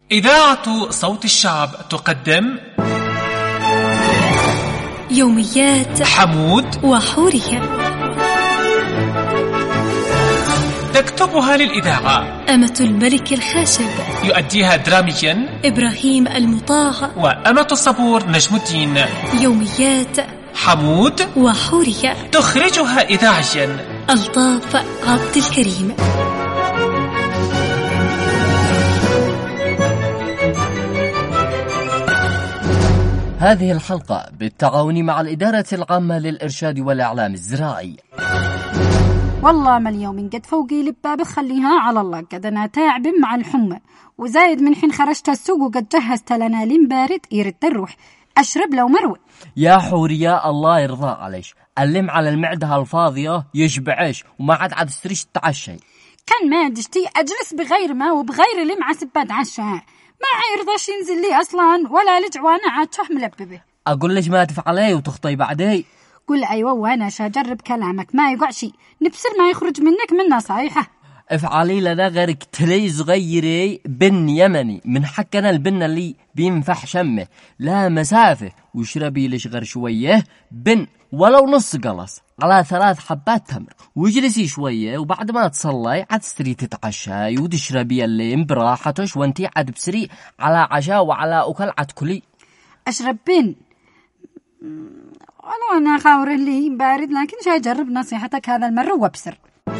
إذاعة صوت الشعب تقدم يوميات حمود وحورية، تكتبها للإذاعة أمة الملك الخاشب، يؤديها دراميا إبراهيم المطاع، وأمة الصبور نجم الدين. يوميات حمود وحورية، تخرجها إذاعيا ألطاف عبد الكريم. هذه الحلقة بالتعاون مع الإدارة العامة للإرشاد والإعلام الزراعي. والله ما اليوم قد فوقي لبة بخليها على الله، قد أنا تعب مع الحمى وزايد من حين خرجت السوق وقد جهزت لنا لين بارد يرد الروح أشرب لو مروي. يا حورية الله يرضى عليش، اللم على المعدة الفاضية يشبعش وما عاد تستريش تعشي. كان ما دشتي أجلس بغير ما وبغير لمعة سباد عشاء، ما عيرضاش ينزل لي أصلا ولا لجوانا عاد شح ملببه. أقول لك ما تفعلي وتخطي بعدي. قل أيوة وانا شاجرب كلامك ما يقع شي، نبسر ما يخرج منك من نصايحه. افعلي لنا غيرك تلي صغيري بن يمني من حكنا البن اللي بينفح شمه لا مسافة، واشربي لش غير شوية بن ولو نص قلص على 3 حبات تمر، واجلسي شوية وبعد ما تصلي عاد تستري تتعشاي وتشربي الليم براحتش وانتي عاد بسري على عشاء وعلى أكل عاد كلي. أشرب بن ولو أنا خاور اللي بارد، لكن شاجرب نصيحتك هذا المرة وابسر.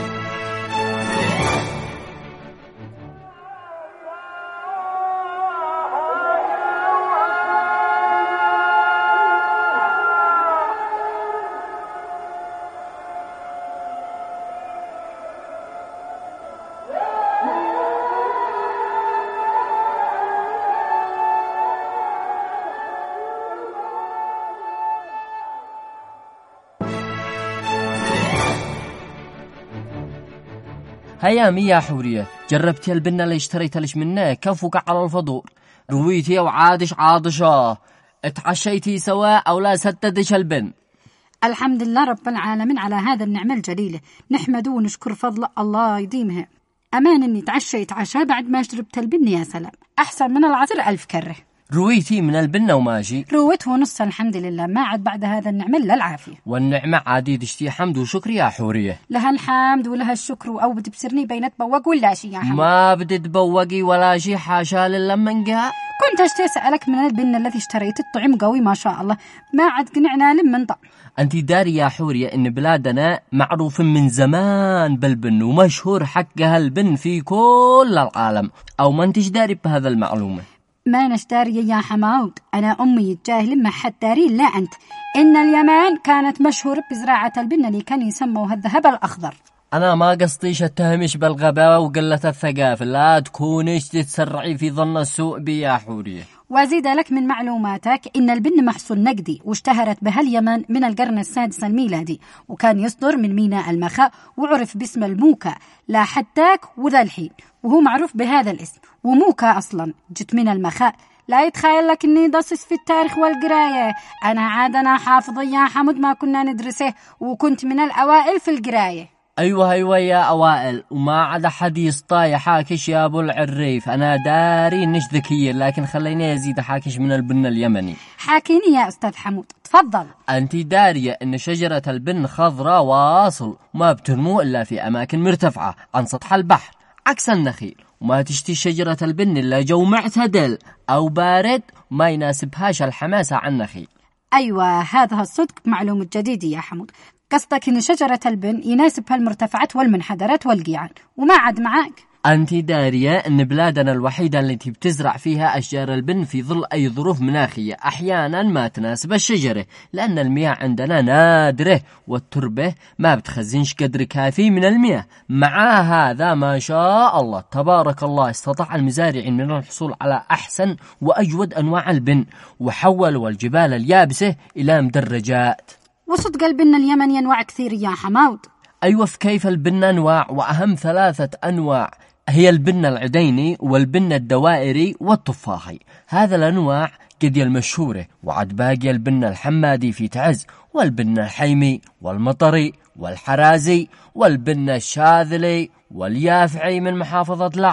هيا ميا حورية، جربتي البنة اللي اشتريتها لش منه كفوك على الفضول، رويتي وعادش عاطشة، اتعشيتي سواء أو لا سددش البن؟ الحمد لله رب العالمين على هذا النعمة الجليلة، نحمده ونشكر فضل الله يديمها. أمان إني تعشيت عشاء بعد ما شربت البن، يا سلام أحسن من العصر 1000 كرة. رويتي من البنة وماشي؟ رويته نص الحمد لله، ما عاد بعد هذا النعمة إلا العافية. والنعمة عادي دشتي حمد وشكر يا حورية. لها الحمد ولها الشكر، أو بتبصرني بين تبوق ولا شي يا حمد؟ ما بدي تبوقي ولا شي، حاشا للمن جاء. كنت أسألك من البن الذي اشتريت الطعم قوي ما شاء الله، ما عاد قنعنا لمن طعم. أنت داري يا حورية إن بلادنا معروف من زمان بالبن ومشهور حقها البن في كل العالم، أو ما أنتش داري بهذا المعلومة؟ ما نشتاري يا حماود، أنا أمي الجاهل ما حد داري لا أنت. إن اليمن كانت مشهورة بزراعة البن اللي كان يسموها الذهب الأخضر. أنا ما قصديش اتهمش بالغباء وقلة الثقافة، لا تكونيش تتسرعي في ظن السوء بي يا حورية. وزيد لك من معلوماتك إن البن محصول نقدي، واشتهرت بها اليمن من القرن السادس الميلادي، وكان يصدر من ميناء المخا وعرف باسم الموكا لا حتاك وذا الحين، وهو معروف بهذا الاسم. وموكا أصلا جت من المخا، لا يتخيل لك إني ضصص في التاريخ والقراية، أنا عادنا حافظ يا حمد ما كنا ندرسه، وكنت من الأوائل في القراية. أيوة يا أوائل، وما عاد حديث طايح حاكش يا أبو العريف، أنا داري إنش ذكية، لكن خليني أزيد حاكش من البن اليمني. حاكيني يا أستاذ حمود تفضل. أنت دارية إن شجرة البن خضراء واصل، ما بتنمو إلا في أماكن مرتفعة عن سطح البحر عكس النخيل، وما تشتي شجرة البن إلا جو معتدل أو بارد ما يناسبهاش الحماسة عن النخيل. أيوة هذا الصدق معلومة جديدة يا حمود، قصدك إن شجرة البن يناسبها المرتفعات والمنحدرات والقيعان وما عاد معاك. أنت دارية أن بلادنا الوحيدة التي بتزرع فيها أشجار البن في ظل أي ظروف مناخية أحيانا ما تناسب الشجرة، لأن المياه عندنا نادرة والتربة ما بتخزنش قدر كافي من المياه. مع هذا ما شاء الله تبارك الله استطاع المزارعين من الحصول على أحسن وأجود أنواع البن، وحولوا الجبال اليابسة إلى مدرجات. وصدق البن اليمني أنواع كثير يا حماود. أيوة، في كيف البن أنواع، وأهم 3 أنواع هي البن العديني والبن الدوائري والتفاحي. هذا الأنواع قد المشهورة، وعد باقي البن الحمادي في تعز، والبن الحيمي والمطري والحرازي والبن الشاذلي واليافعي من محافظة لحج،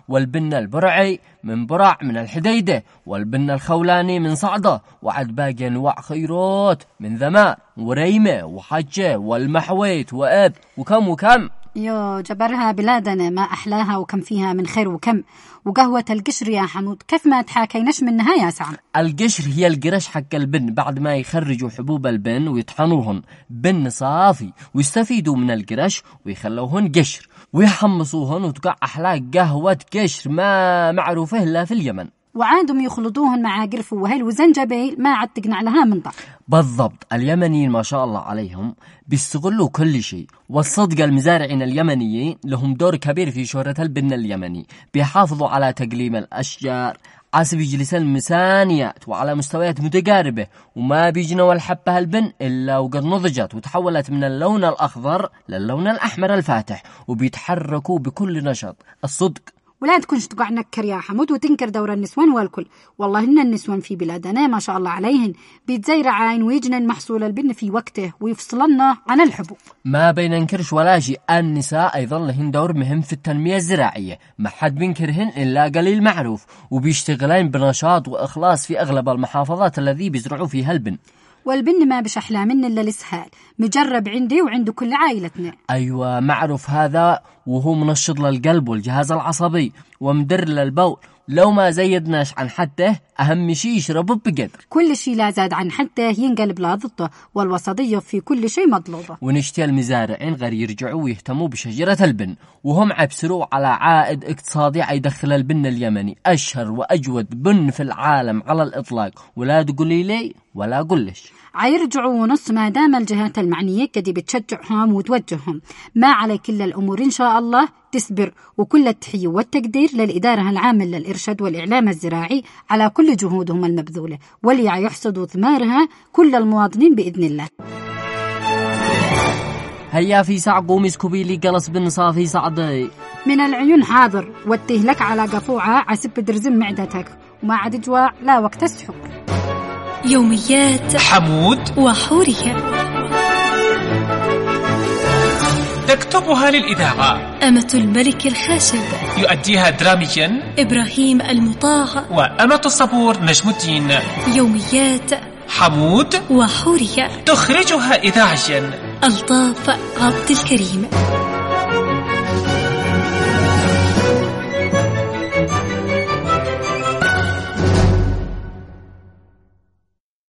والبن البرعي من برع من الحديدة، والبن الخولاني من صعدة، وعد باقي أنواع خيرات من ذمار وريمة وحجة والمحويت وأب وكم. يو جبرها بلادنا ما أحلاها وكم فيها من خير وكم. وقهوة القشر يا حمود كيف ما تحاكينش منها يا سعد؟ القشر هي القرش حق البن بعد ما يخرجوا حبوب البن ويطحنوهن بن صافي ويستفيدوا من القرش ويخلوهن قشر ويحمصوهن وتقع أحلى قهوة قشر ما معروفة إلا في اليمن. وعادهم يخلطوهن مع قرف وهيل وزنجبيل ما عاد تقنع لها من ضع. بالضبط، اليمنيين ما شاء الله عليهم بيستغلوا كل شيء، والصدق المزارعين اليمنيين لهم دور كبير في شهرة البن اليمني، بيحافظوا على تقليم الأشجار عسب يجلس المسانيات وعلى مستويات متقاربة، وما بيجنوا الحبة البن إلا وقد نضجت وتحولت من اللون الأخضر للون الأحمر الفاتح، وبيتحركوا بكل نشاط. الصدق ولا تكونش تقع نكر يا حمود وتنكر دور النسوان والكل. والله إن النسوان في بلادنا ما شاء الله عليهن بيتزيرعين ويجنن محصول البن في وقته ويفصلنا عن الحبوب. ما بين ننكرش ولا شيء، النساء أيضا لهن دور مهم في التنمية الزراعية، ما حد بينكرهن إلا قليل معروف، وبيشتغلين بنشاط وإخلاص في أغلب المحافظات الذي بيزرعوا فيها البن. والبن ما بش أحلى من إلا الإسهال، مجرب عندي وعند كل عائلتنا. أيوة معروف هذا، وهو منشط للقلب والجهاز العصبي ومدر للبول، لو ما زيدناش عن حده أهم شيء يشربه بقدر. كل شيء لا زاد عن حده ينقلب لا ضده، والوسطية في كل شيء مطلوبة. ونشتي المزارعين غير يرجعوا ويهتموا بشجرة البن، وهم عبسروا على عائد اقتصادي يدخل البن اليمني أشهر وأجود بن في العالم على الإطلاق، ولا تقولي لي ولا قلش. عيرجعوا ونص ما دام الجهات المعنية كدي بتشجعهم وتوجههم، ما على كل الأمور إن شاء الله تسبر. وكل التحية والتقدير للإدارة العامة للإرشاد والإعلام الزراعي على كل جهودهم المبذولة، واللي يحصدوا ثمارها كل المواطنين بإذن الله. هيا في ساع قومي سكوبيلي قلص بن صافي صعدي من العيون حاضر، واتهلك على قفوعة عسب درزم معدتك، وما عاد جواع لا وقت السحور. يوميات حمود وحورية تكتبها للإذاعة أمة الملك الخاشب، يؤديها دراميا إبراهيم المطاع، وأمة الصبور نجم الدين. يوميات حمود وحورية تخرجها إذاعيا ألطاف عبد الكريم.